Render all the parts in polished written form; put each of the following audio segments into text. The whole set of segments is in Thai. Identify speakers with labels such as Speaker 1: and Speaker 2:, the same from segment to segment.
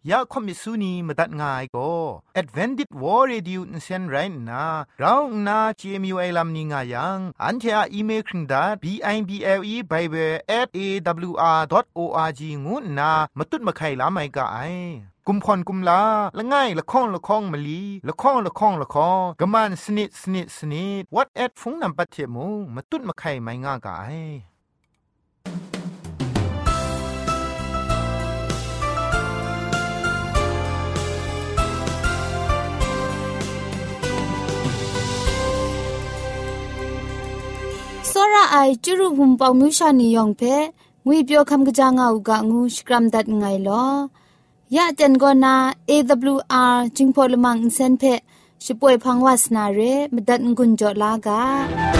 Speaker 1: ยาคอมิสุนีมาตัดง่ายก็ Advented War Radio นเซนไรน่ะเราหน้า CMU ไอลัมนิงายังอันเทออีเมลคริงดา bible@awr.org งูน่ะมาตุ้ดมาไข่ลาไม่กะไอกุมพรกุมลาละง่ายละข้องละข้องมะลีละข้องละข้องละข้องกะมันสนิดสนิดสนิด what at ฟงนำปัจเจมูมาตุ้ดมาไข่ไม่ง่ากะไอ
Speaker 2: စောရအိုင်ကျရုဟုံပေါမြူရှာနီယောင်ဖဲငွေပြောခမ်ကကြငါဥကငူစကရမ်ဒတ်ငိုင်လောยะจันกอนา AWR จิงพอลมังอินเซนเพชิป่วยพังวาสนาเรมดัดงุนจอลากา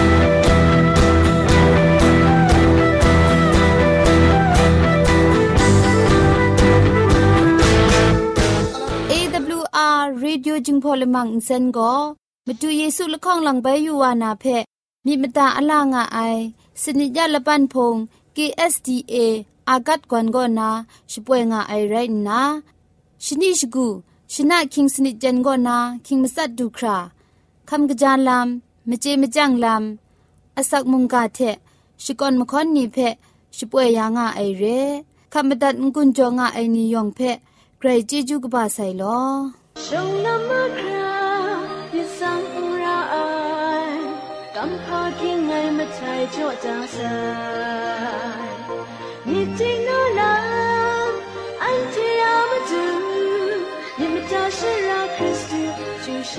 Speaker 2: AWR Radio จิงพอลมังอินเซนก็มาดูเยซูละข้องหลังใบยูวานาเพมีมตาอลางาไอสนิยะละปันพง KSDAอากัดกวนกอนาช่วยงาไอไรนะชนิชกูชนะคิงสนิจันกอนาคิงมัสัดดูคราคำกระจานลำมเจมจังลำอสักมุงกาเทชิกอนมคอนนีเพช่วยยางาไอเรคำบัดงกุนจงาไอนิยองเพใครจีจูกบาไซลอชงนามครายิสังราไอกำพาคิงไงมาใช้โจจาสาย你进入了，安提亚木图，你们家是让基督救赎。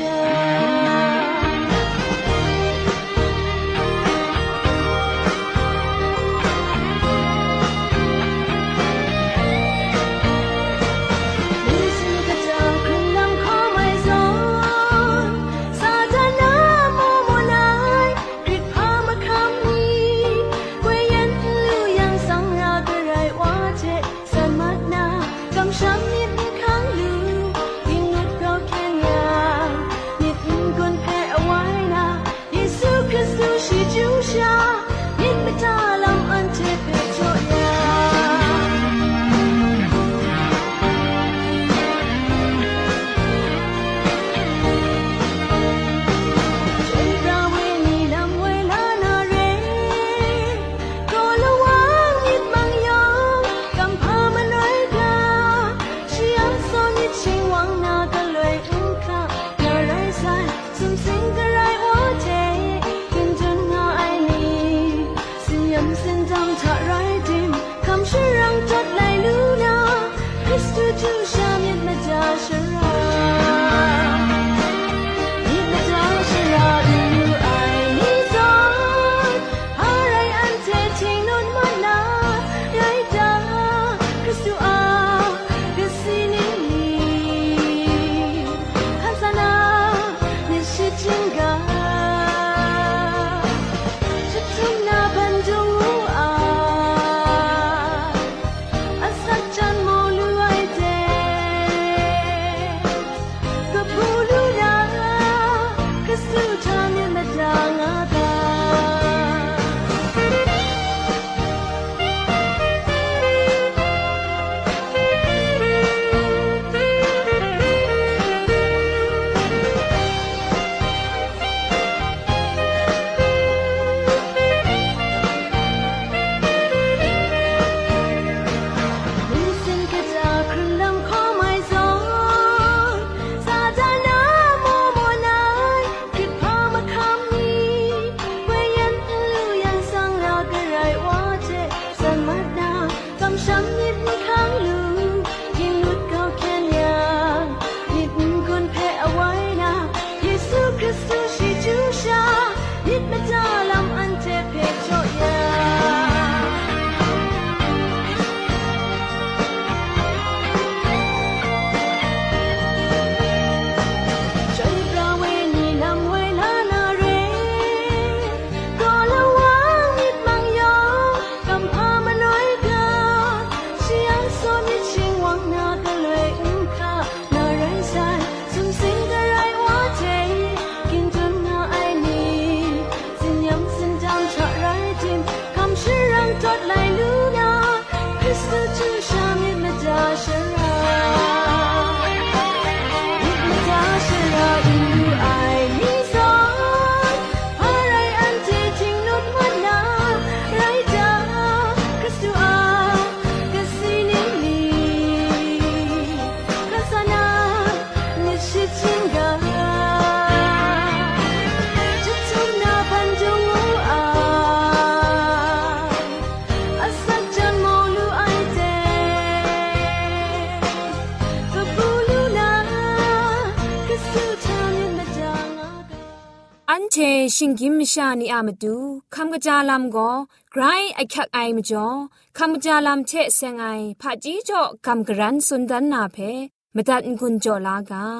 Speaker 3: ชิงกิมชานีอามาดูคำกระจาลำก็ไกรไอคักไอมาจ่อคำกระจาลำเชเซงไอผาจีจ่อคำกระรันสุนดันนาเพมาตัดกุญจ่อลากา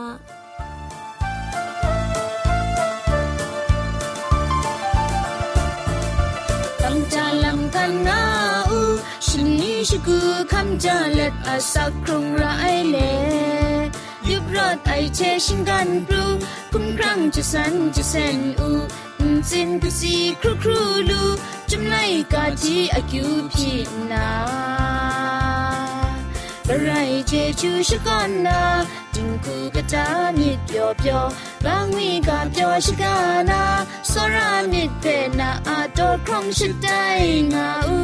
Speaker 3: คำจาลำกันนาอูฉันนี้ชกูคำจาเล็ดอาสักครุงไรเล่ยุบรถไอเชชิงกันปลูคุ้มครั้งจะสันจะเซนอูสินกุสีครูครูลูจุมไลกาจีอากิวพีนาบรายเจจูชกันนาจิงคูกะตามิดเปียวเปียวบางมีกาเปียวชกานาสรามิดเปนาอาโตครองชิดได้งาอู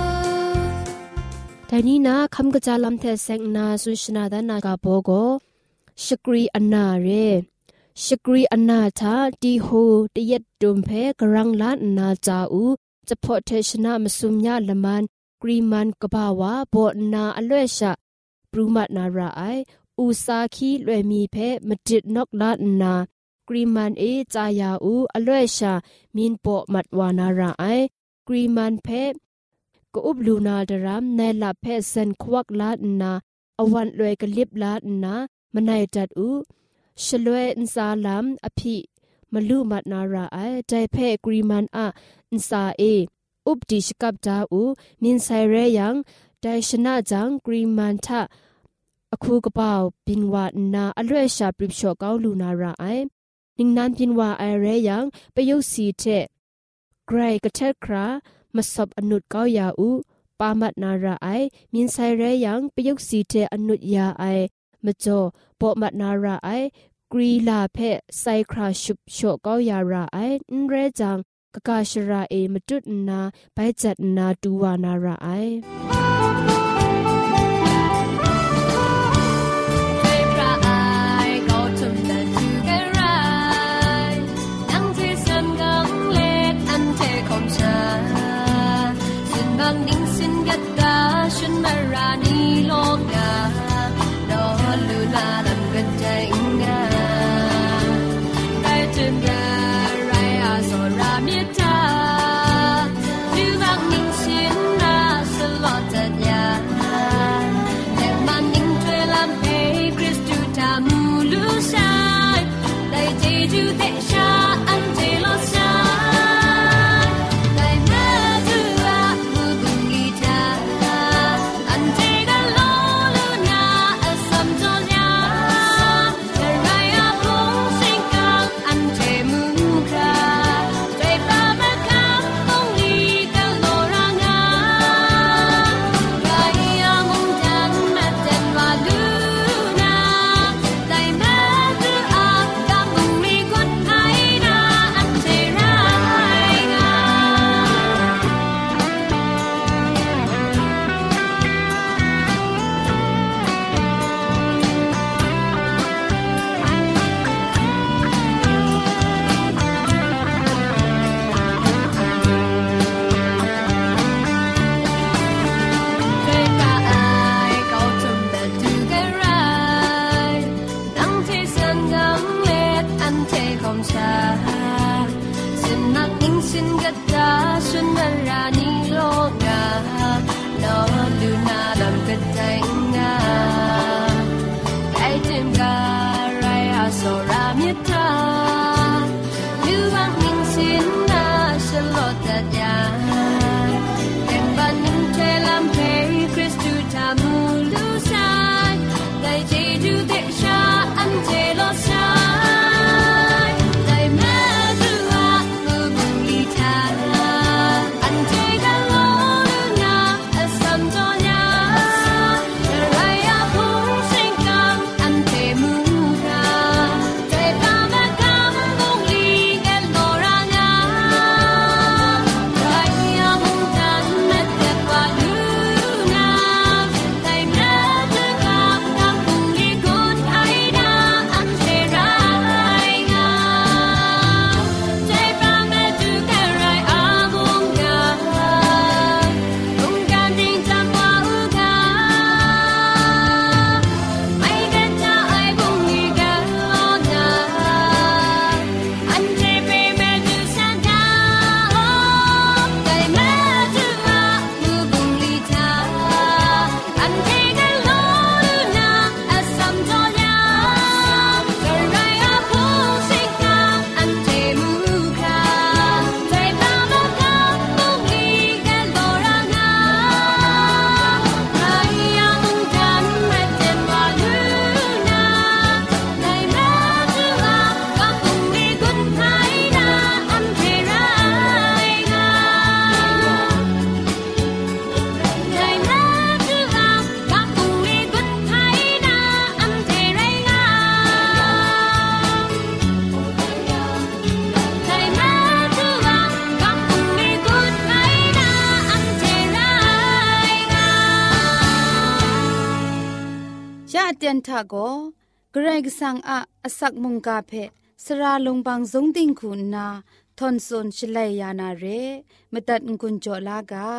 Speaker 3: แต่นี้นะคำกระจาลำเทเซงนาสุชนาดานากาโบโกชกรีอันนาเรชกรีอันนาทาดีโฮตยัดดุมเพกรังลานนาจาอูจะพอเทชนะมสุมยาละมันกรีมันกบาวาโบนาอเลชะปรุมัดนาราไออูซาคีลวยมีเพมจิตนกลานนากรีมันเอจายาอูอเลชะมินโปมัดวานาราไอกรีมันเพก็อุบลูนาดรามในละเพเซนควักลานนาอวันลวยกลิบลานนามันไนจัดอูชลวยอินซาลามอภิมลูมัดนาราไอใจเพกรีมันอะอินซาเออุบดิชกับดาอูมินไซเรยังได้ชนะจังกรีมันทะอคูกบ่าวบินวานาอลวยชาปริบชอเกาลูนาราไอนิงนันบินวาไอเรยังไปยุสีเทไกรกะเทครามาสอบอนุดเกายาอูปามัดนาราไอมินไซเรยังไปยุสีเทอนุดยาไอมจ่อปอมัดนาราไอกรีลาเพไซคราชุบโชเกายาราไออินเรจังกะกาชราเอมจุดนาไปจัดนาดูวานาราไอ
Speaker 4: Time
Speaker 2: ยะเตียนทะโกเกรกสังอะอสักมุงกาเพสราลงบางสงติงคุณนาทอนซนชลัยยานาเรมตัดกุญจลากา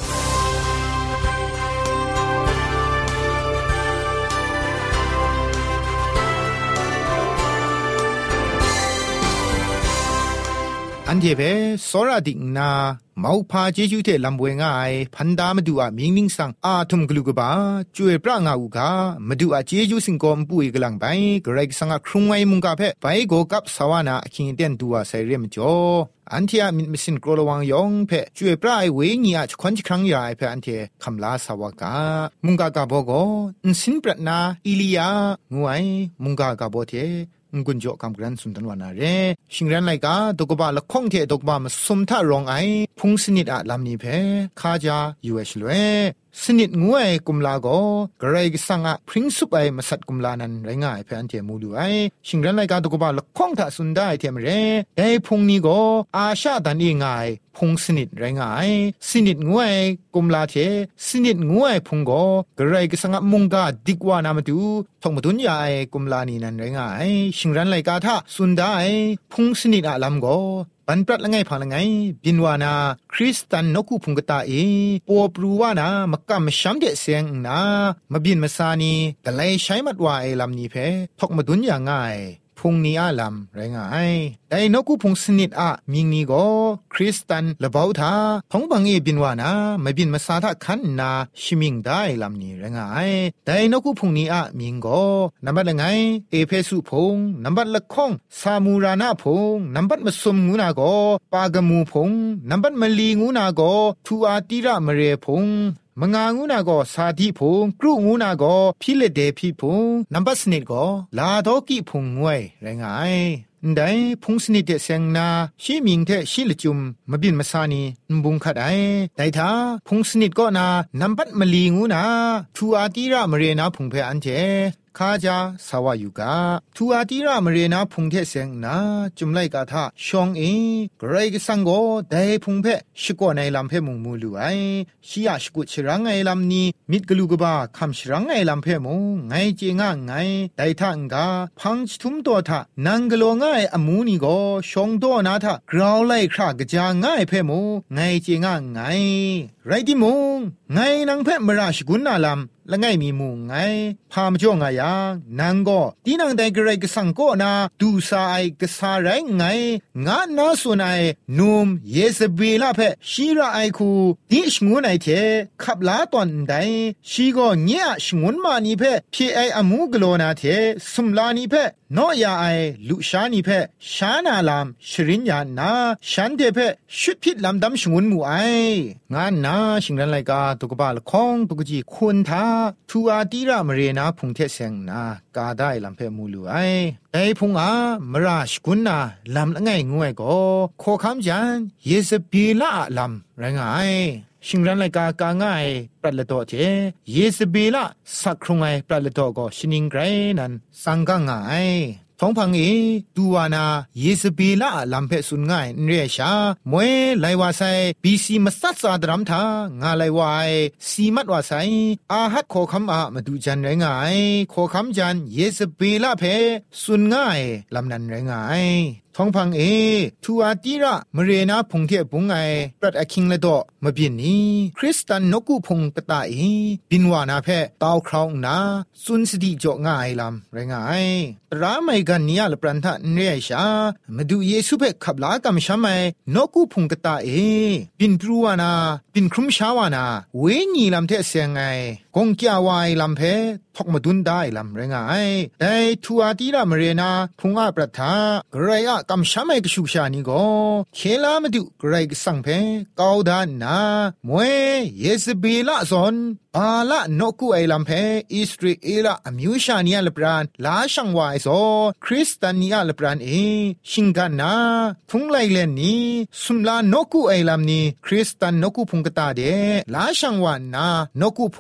Speaker 1: อันเจเปสระดิกนาเมาพาเจจูเทลำบวยง่ายพันดามาดูมิงนิงสังอาทุมกลุกบาจวยพระงาอุกามาดูเจจูสิงกอมปุยกลังไปกระไรสังครุงไว้มุงกาเพไปโกกับสวานาคิงเตียนตัวใส่เรียมจ่ออันเทียมิสินกรลวังยองเพจวยพระไอเวงีอาควันจิครั้งใหญ่เพอันเทคำลาสวากามุงกากาโบโกอินสินปรนาอิลียางวยมุงกากาโบเทงุนโจกำกรันสุนทรวานาเรชิงรันไลกาดกบาละข้องเทดกบามสมทารองไอพุงสนิดอะลำนี้เพคาจายูเอชลเวสนิดงวยกุมลาโกกระไรกสังอะพริ้งสุปไอมาสัตกุมลานันไรง่ายเพอันเทมูดูไอชิงรันไลกาดกบาละข้องทะสุนได้เทมเรได้พุงนี้โกอาชาดันอีง่ายพุงสนิดไรง่ายสนิดงวยกุมลาเทสนิดงวยพุงโกกระไรกสังอะมุงกาดิกวานามาดูทองมาดุนยาไอกุมลานีนันไรง่ายชิงรันไลกาทะสุนได้พุงสนิดอะลำโกปันปรัดละไงพาละไงบินวานาคริสตันนกุพุงกตาปัวปรูวานามกะมชัมเดเสียงนามาบินมาซานีกะไลใช้มัดวาไอลำนี้เพทอกมาดุนยาง่ายพุงนี้อาลำไรง่ายแต่นกุพุงสนิดอะมิงนี้ก็คริสตันละเบาทาท้องบังบินวานามาบินมาซาทะคันนาชิมิงได้ลำนี้ไรง่ายแต่นกุพุงนี้อะมิงก็นับบัดละไงเอเพสุพงนับบัดละข้องซามูรานาพงนับบัดมาสมงูนาก็ปากมูพงนับบัดมาลีงูนาก็ทูอาติระมเรพงมงางูนาก็สาธิพงกรุงูนาก็พิเลเดพิพงนับบัดสนิดก็ลาดอกิพงงวยไรง่ายได้พงสนิดเดเซงนาชิมิงเทชิลจุมมาบินมาซานีบุงขัดไอแต่ถ้าพงสนิดก็นานับบัดมาลีงูนาทูอาติระมเรนาพงเพอันเจคาจาสาวายุกาทูอาติระมเรนาพุงเทเสงนาจุมไลกาทาชองเอกรกสังโกได้พุงเพชกวในลำเพมุงมูลูไอชิยาชกุชรังไอลำนี้มิดกลูกบาคำชรังไอลำเพมุงไงเจงะไงได้ทังกาพังชทุมตัวทานังกโลง่ายอมูนีโกชองตัวนาทากราวไลครากจาง่ายเพมุงไงเจงะไงไรดิมุงไงนังเพมราชกุนนาลำละไงมีมุงไงพามจ่องายานางก็ตีนังไดกระไรกสังก็นาดูซาไอกษาไรไงงานาสุนัยนุมเยสเบลาเพชีระไอคูดิชงูไนเทขับลาตอนใดชีก็เนียชงุนมานีเพพีไออมูกโลนาเทสุมลานีเพนอยาไอลุชานีเพชานาลามชริญญานาฉันเทเพชุดพิษลำดำชงุนมูไองานนาชิงรันไลกาตุกบาลคองตุกจีคุณทาทูอาติระมเรนาพุงเทเซงนากาได้ลำเพมูลูไอแต่พุงอามราชกุนนาลำละไงงวยก็โคคำจันเยสเบลาลำไรงายชิงรันไลกากาง่ายปรัลโตเจเยสเบลาสักครุงไอปรัลโตก็ชินิงไกรนันสังกังง่ายท้องพังดูวานาเยสเบลาลำเพสุนง่ายเรียชามวยไลวาไซบีซีมัสัตสาดรัมทางาไลวายสีมัดวาไซอาฮัดโคคำมาดูจันไรงายโคคำจันเยสเบลาเพสุนง่ายลำนันไรงายท้องพังทูอาติระมเรนาพงเทปุงไอปรัดอคิงละดอมาบินนี้คริสตันนกุพงกตาบินวานาเพตาวคราวนาสุนสติจ่อง่ายลำไรงายตราไม่กันเนียละปรันทะเนยชามาดูเยซูเพขับลากำชามนกุพงกตาบินปรูวานาบินครุมชาวานาเวญีลำเทเสียงไงกงเกียวายลำเพทอกมาดุนได้ลำไรงายแต่ทูอาติระมเรนาพงอาปรัทากระไรอะกำชามกชุกชานีก็เคลามาดูกระไรกสังเพกาวดานนามวยเยสเบลาซอนบาละนกุไอลำเพอิสราเอลอมิวชานียลปรานลาชังวายโซคริสตานียลปรานชิงกันนาทุงไลเลนนี้สุมลานกุไอลำนี้คริสตันนกุพุงกตาเดลาชังวานนานกุพุงทา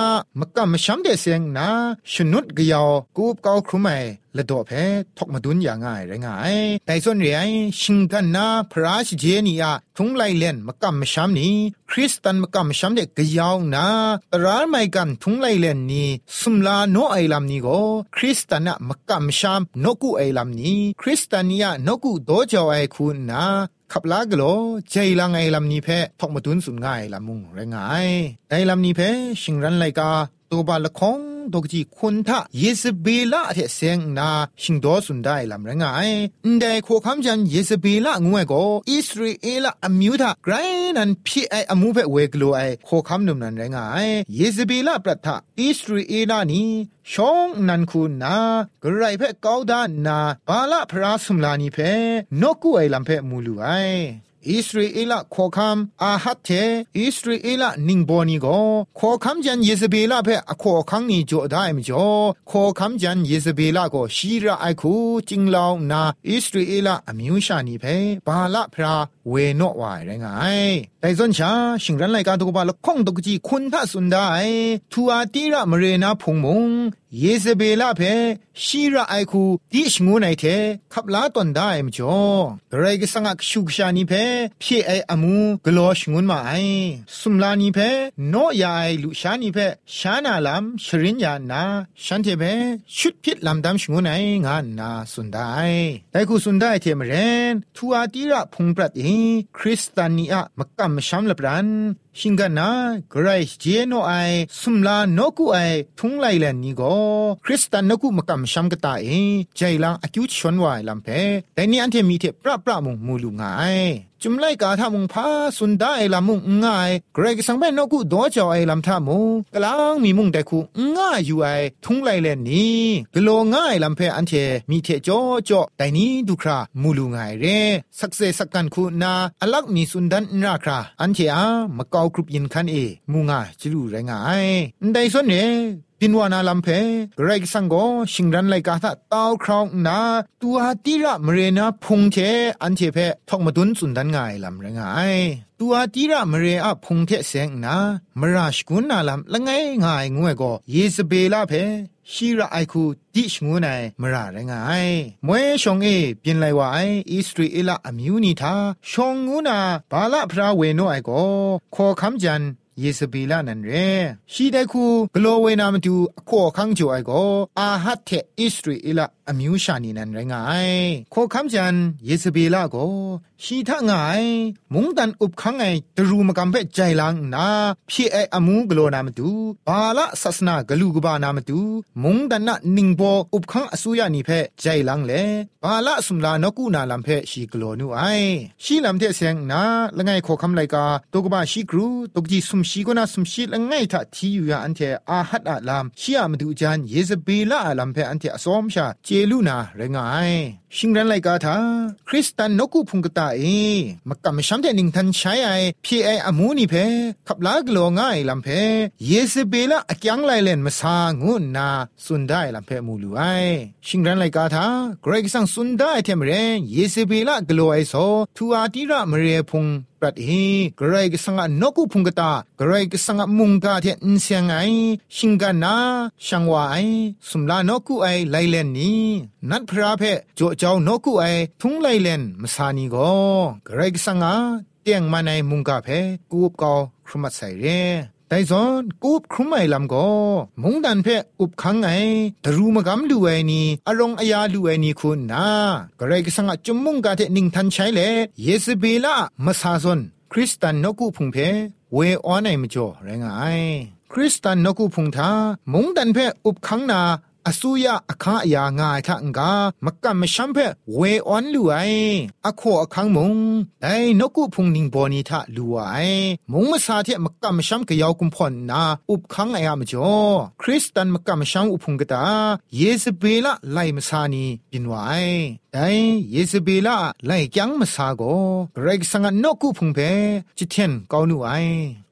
Speaker 1: มกะมะชัมเดเซงนาชนุดกะยาวกูบกาวครุไมละดอเพทอกมาดุนอย่างง่ายไรงายแต่ส่วนเรียนชิงกันนาพระชิเจนียทุงไลเลนมกะมะชัมนี้คริสตันมกะมะชัมเดกะยาวนาตราไมกันทุงไลเลนนี้สุมลาโนไอลัมนี้ก็คริสตันนะมกะมะชัมนกุไอลัมนี้คริสตันนียนกุโดจาวไอคุณนาขับลากโลใจลังไอลำนี้เพทอกมาตุนสุนง่ายลำมุงแรงง่ายไอลำนี้เพชิงรันไลกาตัวบาละคงดกจีคุณทะเยซเบลาเทเซงนาชิงโดสุนได้ลำแรงง่ายได้โคคำจันเยซเบลางวยก็อิสราเอลอมิวทะไกรนันพี่ไออมูเพเวกโลไอโคคำนุมนันแรงง่ายเยซเบลาปรัทะอิสราเอลนี้ช่องนันคุณนากระไรเพเกาดานนาบาละพระสุมลานีเพนกุไอลำเพมูลูไออิสราเอลขอคำอาฮัตเทอิสราเอลนิงบอนีโกขอคำจันเยซเบลาเพอขอคังนี้จ่อได้มจ่อขอคำจันเยซเบลาโกชีระไอคูจิงลาวนาอิสราเอลอมิวชานีเพบาละพระเวนอวายไรงายแต่ส่วนชาชิงรันไลกาตุกบาละคงตุกจีคุณทัสุนได้ทัวตีระมเรนาพงมงเยซเบลาเพชีระไอคูดิชงูไนเทขับลาตอนได้มจ่อกระไรก็สังกชุกชานีเพพี่ไออมูกลอชงุนมาไอสุมลานีเพโนยาไอลุชานีเพชานาลำชรินยานาฉันเทเพชุดพิษลำดำชงุนไองานนาสุนได้แต่กูสุนได้เทมเรนทัวตีระพงปรัดเอคริสตานีอะมกำมชัมลปรันชิงกันนะกรายเจโนไอสุมลานกุไอทุงไลแลนนี้ก็คริสตันนกุมกำชัมกตาเอใจลังอคิวชนวายลำเพแต่นี่อันเทมีเทปรามุงมูลุงไงจุมไลกาทามุงพาสุนได้ลำมุงง่ายเกรกสังเบนนกุโดจอไอลำทามุงกลางมีมุงแต่คูง่ายอยู่ไอทุงไลแลนนี้กโลง่ายลำเพอันเทมีเทจ่อแต่นี้ดูครามูลุงไงเรสักเซสักกันคูนาอลักมีสุนดันราคราอันเทอามะกาวกรุบยินคันเอมูงาจิลูไรงายได้ส่วนเนปินวานาลัมเพเกรกสังโกชิงรันไลกาทะตาวครองนาตัวตีระมเรนาพงเทอันเทเพทอกมาดุนสุนดันง่ายลำไรงายตัวตีระมเรอะพงเทเสงนามราชกุนนาลำละไงง่ายงวยก็เยซเบลาเพชีระไอคูดิชงูไนมราไรงายมวยชงเอเปลี่ยนไลว่าไออิสราเอลอมิวนิทาชงงูนาบาละพระเวโนไอก็ขอคำจันเยซเบลานันเรชีได้คูกลัวเวนามตูขอคังจ่อไอก็อาฮัตเทอิสราเอลอมิวชานีนันไรงายขอคำจันเยซเบลาก็ชีทะงายมุงดันอุบคังไอตรูมกำเปใจลังนาพี่ไออมูกลัวนามตูบาละศาสนากลูกบานามตูมุงดันนะนิงโบอุบคังอสุยานีเพใจลังเลบาละสุมลานกูนาลัมเพชีกลัวนูไอชีลัมเทเซงนาละไงขอคำไลกาตกบาชีกรูตกจีสุมชีกนาสุมชีละไงทะทีอยู่อันเทอาฮัดอะลามชีอามาดูจันเยซเบลาอะลัมเพอันเทอสอมชาเจลูนาเรงายชิงรันไลกาทาคริสตันนกุพุงกตาเอมกำชัมเดนิงทันใช้ไอพี่ไออมูนี่เพขับลากโลง่ายลำเพเยซเบลาอักยังไลเลนมาซางุนนาสุนได้ลำเพมูลูไอชิงรันไลกาทาเกรกสังสุนได้เทมเรเยซเบลากโลไอโซทัวตีระมเรพุงปรัดเฮเกรกสังนกุพุงกตาเกรกสังมุงกาเทอินเซียงไอชิงกันนาช่างว่าไอสุมลานกุไอไลเลนนี้นัดพระเพโจเจ้านกุไอทุงไลเลนมาซานีโกเกรกสังเตียงมาในมุงกาเพกูบกอครุมัดใส่เรแต่ซอนกูบครุมไอลำก็มุงดันเพอุบคังไอตรูมกำดูไอนี่อารมณ์อายาดูไอนี่คุณนะก็เลยก็สังจุมมุงกาเทนิงทันใช้เลยเยซเบลามาซาซอนคริสตันนกุพุงเพเวออนไอมจ่อแรงไอคริสตันนกุพุงทามุงดันเพอุบคังนาอสุยาอคาอยางายทังกามกำมชัมเพเวออนลูไออโคอคังมุงไดนกุพุงนิงบอนีทะลูไอมุงมาซาเทมกำมชัมกะยาวกุมพอนนาอุบคังไออะมจ่อคริสตันมกำมชัมอุพุงกะตาเยซเบลาไลมซานีปินไวแต่เยซเบลาไลยังมาซาโกเกรกสังนกุพุงเพจิเทนกาวนูไอค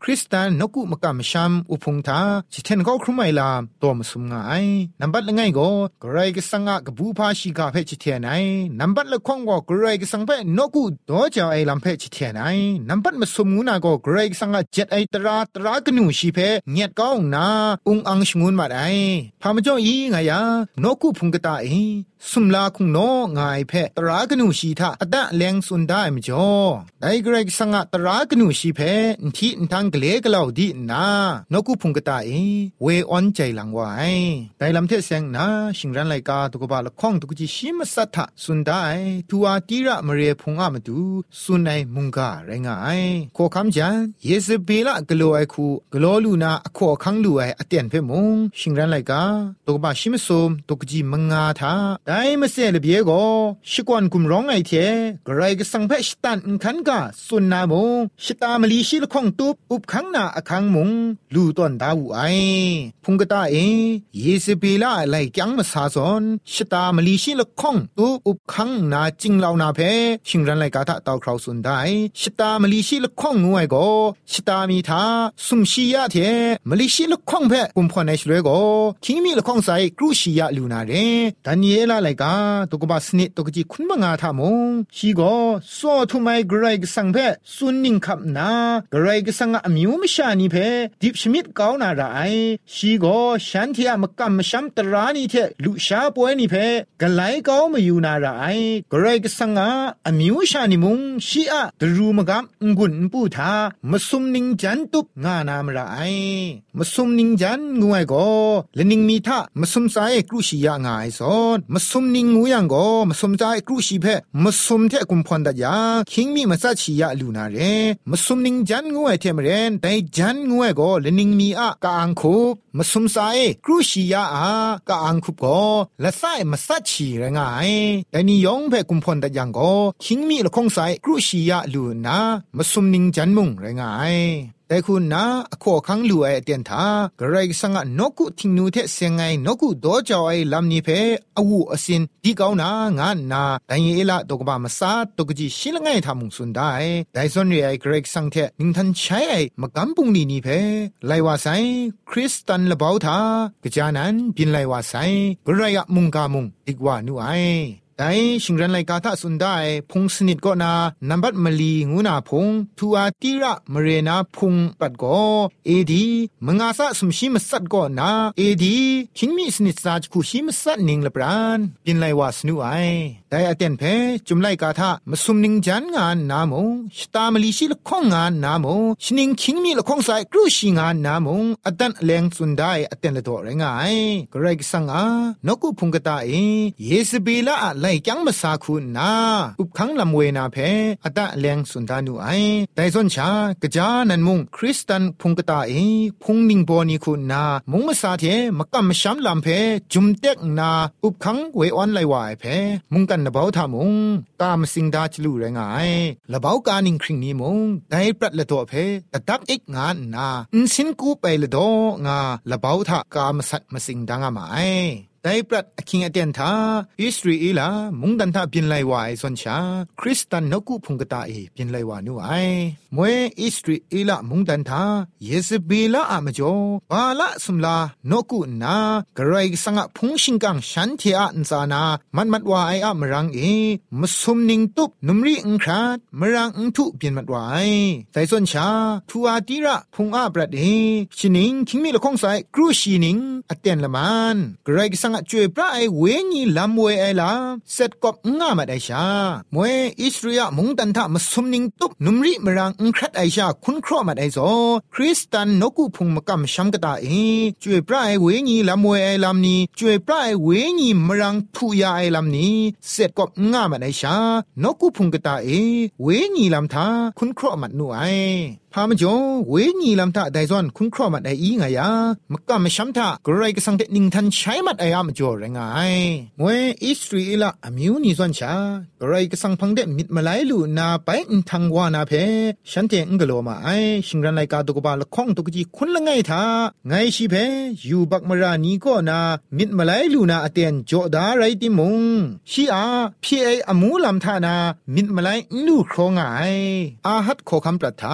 Speaker 1: คริสตันนกุมกามชัมอุพงทาจิเทนก็ครุไมลามตัวมสุมงายนับบัดละไงก็กรายกสังกบูพาชิกาเพจิเทนไอนับบัดละข้องก็กรายกสังเพนกุตัวเจ้าไอลำเพจิเทนไอนับบัดมาสมุนาก็กรายกสังเจ็ดไอตรากนูชีเพเงียดก้าวนาองอังชงุนมาไอพามจ่ออีไงยานกุพุงกตาเอสุมลาคุงโนงายเพตรากนูชีทาอดะแรงสุนได้มจ่อไดกรายกสังตรากนูชีเพที่ทางเกลกลาวดีนานกุพุงกตาเอเวออนใจหลังไว้แต่ลำเทเสงนาชิงรันไลกาตุกบาลข้องตุกจิชิมสัทธะสุนได้ทัวตีระมเรพงอามาดูสุนในมุงกาไรงายขอคำจันเยสเบลกโลไอคูกโลลูนาขอคังลูไออเตียนเพมงชิงรันไลกาตุกบาชิมสมตุกจิมังงาทาได้มาเสลเบียโกชิกวนกุมร้องไอเทกไรก็สังเพชตันขันกาสุนนามงชิตามลีชิลข้องตุบอุบขังนาอคังมงลูตอนดาวไอพุงกตาเอเยสเบลาไลจังมาซาซอนชิตามลีชิลข้องตุบอุบขังนาจิงลาวนาเพชิงรันไลกาทะตาวคราวสุนได้ชิตามลีชิลข้องงวยโกชิตามีทาสุมชียะเทมลีชิลข้องเพกุมพอในชลวยโกคิงมีลข้องใส่กรูชียะลูนาเรดันเยลาไลกาตุกบาสนิตุกจิคุณมังอาทามงชีโกโซทุไมกรายกสังเพสุนนิงคับนากรายกสังอมิวมชานีเพดิบชมิดกาวนาราไอชีโกฉันที่มกัมชัมตรานีเทลุชาป่วยนี่เพกไลกาวมาอยู่นาราไอกรายกสังอมิวชานีมุงชีอะตรูมกัมงุนปูทามสุมนิงจันตุบงานามราไอมสุมนิงจันงวยโกเลนิงมีทามสุมไซกรุชียางายซอนมสุมนิงงูยังโกมสุมไซกรุชีเพมสุมเทกุมพอนดายาคิงมีมาซาชียาลูนาเรมสุมนิงจันงวยเทมเรนไดจันงวยโกเลนิงมีอะกาอังคุบมสุมไซกรุชียาอากาอังคุบโกละไซมาซาชีเรงายไดนิยองเพกุมพอนดายังโกคิงมีละคงไซกรุชียาลูนามสุมนิงจันมุงเรงายแต่คุณนะขอคังลู่ไอเตียนทากระไรสังนกุทิงนูเทเสียงไงนกุโดจาวไอลำนี้เพอวูอสินดีเกานางานนาแต่เยละตกบามาซาตกจิชิลไงทามุงสุนได้แต่ส่วนเรไอกระไรสังเทนิงทันใช้ไอมากำปุงนี้เพไลว่าไซคริสตันละเบาทากจานันพินไลว่าไซกระไรมุงกามุงอีกว่านูไอแต่ชิงรันไลกาทะสุนได้พงสนิดก็นานับบัดมลีงูนาพงทัวตีระมเรนาพงปัดก็เอดีมงาซะสมชิมสัดก็นาเอดีคิงมีสนิดซาจคูชิมสัดนิงละปรานปินไลวาสนุไอแต่อเตียนเพจุมไลกาทะมสุมนิงจันงานนามงชตามลีชิลข้องงานนามงชนิงคิงมีละข้องใส่กรูชิงานนามงอดันแรงสุนได้อเตียนละตัวไรงายกระไรกิสังนกุพงกตาเอเยสเบลาไลจังมาซาคุณนาอุบขังลำเวนาเพอดะแรงสุนดานุไอแต่ส่วนชากะจานันมุงคริสตันพงกตาเอพงนิงบอนีคุณนามุงมาซาเทมกัมชัมลำเพจุมเต็กนาอุบขังเวออนไลวายเพมุงกันนะเบาทามุงตามสิงดาจลูแรงไอละเบากานิงคริงนี้มุงได้ปรัดละตัวเพตะดักอีกงานนาสินกูไปละดองาละเบาทากามสัตมาสิงดังมาไอได้ปรัดคิงอเตียนทาอิสราเอลมุงดันทาบินไลวายส่วนชาคริสตันนกุพงกตาเอบินไลวานูไอมวยอิสราเอลมุงดันทาเยสเบลาอะมจ่อบาละสุมลานกุนากระไรสังพงชิงกังฉันเทอะนซานามันมัดวาไออะมรังเอมสุมนิงตุบนุมรีอิงคราดมรังอิงทุบินมัดวายแต่ส่วนชาทัวตีระพงอาบรัดเอชินิงคิงมีละคงใส่ครูชีนิงอเตียนละมันกระไรสังจวยพระไอเวญีลำเวไอลาเสร็จกบง่ามาได้ชามวยอิสราเอลมุงตันทะมาสมนิงตุบนุมริมรังอุครัดไอชาคุณครอมาได้โซคริสตันนกุพุงมกำชัมกตาเอจวยพระไอเวญีลำเวไอลำนี้จวยพระไอเวญีมรังทุยาไอลำนี้เสร็จกบง่ามาได้ชานกุพุงกตาเอเวญีลำทาคุณครอมาหนูไอพามจ่อเวญีลำทาไดซอนคุณครอมาได้อีไงยามกำชัมทากรไรก็สังเตนิงทันใช้มัดไอามจ่อแรงไงมวยอิสราเอลอมิวนิซอนชากรไรก็สังพังเดมิดมาไลลูนาไปอินทังวานาเพฉันเตงกะโลมาไอชิงรันไลกาตุกบาละข้องตุกจีคุณละไงทาไงชีเพยูบักมรานีก็นามิดมาไลลูนาอเตนจ่อดาไรติมงชีอาพีไออมูลำทานามิดมาไลนูครองไงอาฮัดขอคำปรัทธาอิส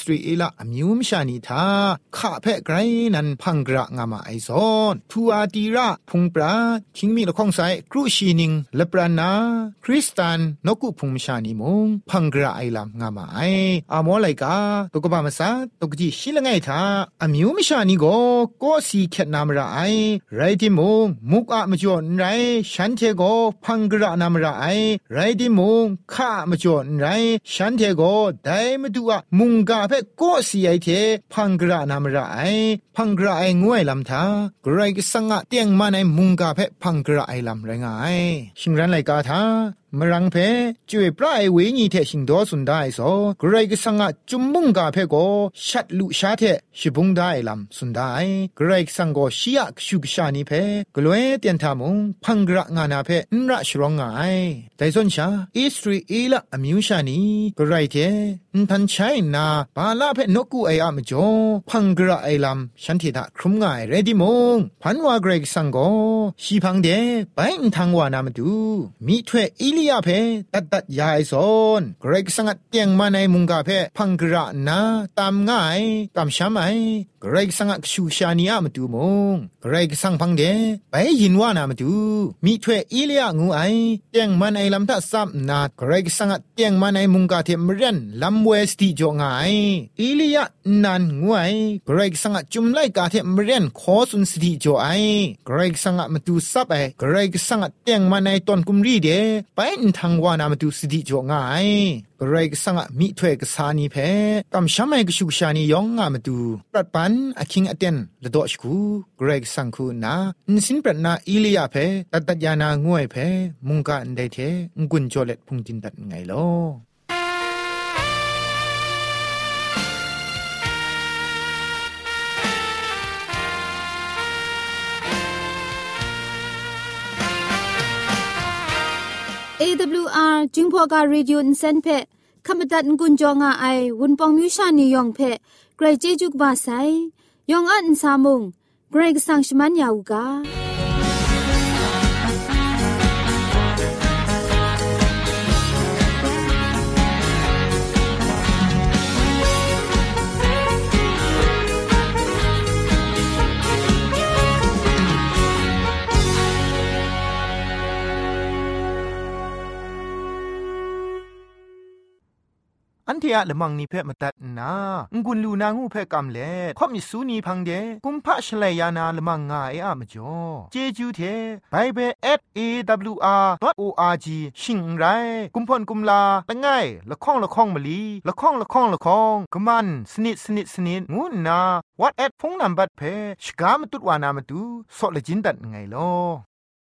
Speaker 1: ราเอลอมิวมชานีทาข้าเพ่ไกรนันพังกระงามาไอซอนทูอาตีระพุงปราคิงมีละข้องไซครูชีนิงละปรานาคริสตันนกุพุงชานีมงพังกระไอลำงามาไออามอไลกาตกบามาซาตกจีชิละไงทาอมิวมชานีโกก็สีเข็ดนามระไอไรที่มงมุกอะมจ่อไรฉันเทโกพังกระนามระไอไรที่มงข้ามจ่อไรฉันเทโกได้มาดูอะมุงกาเพ่ก็สีไอเทพังกระนามระไอพังกระไองวยลำทากรายกสังะเตียงมาในมุงกาเพ่พังกระไอลำไรงายชิงรันไลกาทามรังเพจ่วยปลายเวญีเทชิงดอสุนได้โซกรายกสังะจุมมุงกาเพโกชัดลุชาเทชิบุงได้ลำสุนได้กรายกสังโกชิยะกชุกชานีเพกลวยเตียนทามุงพังกระงานาเพนระชรองไงแต่ส่วนชาอิสราเอลอมิวชานีกรายเทนทันใช้นาปาลาเพนกูไออะมจ่อพังกระไอลำฉันทิดาครุมง่ายเรดิมงพันวากรายกสังโกชีพังเดไปอินทางวานามดูมีถ้วยอิลิยาเพตัดยายซอนเกรกสังเตียงมาในมุงกาเพพังกระนาตามง่ายตามช้ำไอเกรกสังชูชานีอามาดูมงเกรกสังพังเดไปยินวานามดูมีถ้วยอิลิยางูไอเตียงมาในลำทัดซับนาเกรกสังเตียงมาในมุงกาเทมเรนลำเวสติจงไงอิลิยานันงูไอเกรกสังจุมไลกาเทมเรนขอสุนสติจ่อไอเกรกสังมาดูซับไอเกรกสังเตียงมาในตอนกุมรีเดไปทางวานามาดูสติจ่อง่ายกรายกสังมีถ้วยกษานีเพกำช้ำไม่กชุกชานียองงามาดูปรัดปันอคิงอเตนละดอชกูกรายกสังคูนาอินสินปรัดนาอิลียาเพตัดยานางวยเพมุงกะอันใดเทงกุนโจเล็ดพุงจินตัดไงลอ
Speaker 2: AWR จึงพอกา Radio Insen เพขมตัดกุญจงไอวุนปองมิวชานียองเพไกรเจจุกบาไซยองอันซามุงไกรกสังชมันยาวกา
Speaker 1: อันเทียละมังนิเพ่มาตัดนางุนลูนางูเพ่กำเล่ข่อมิสูนีพังเดกุมพะชเลยานาละมังงาเออะมจ่อเจจูเทไบเบิล@awr.org ชิงไรกุมพ่นกุมลาละง่ายละข้องละข้องมะลีละข้องละข้องละข้องกะมันสนิดงูนา WhatsApp พงนัมบัดเพ่ชกามตุดวานามาดูสอเลจินดัดไงลอ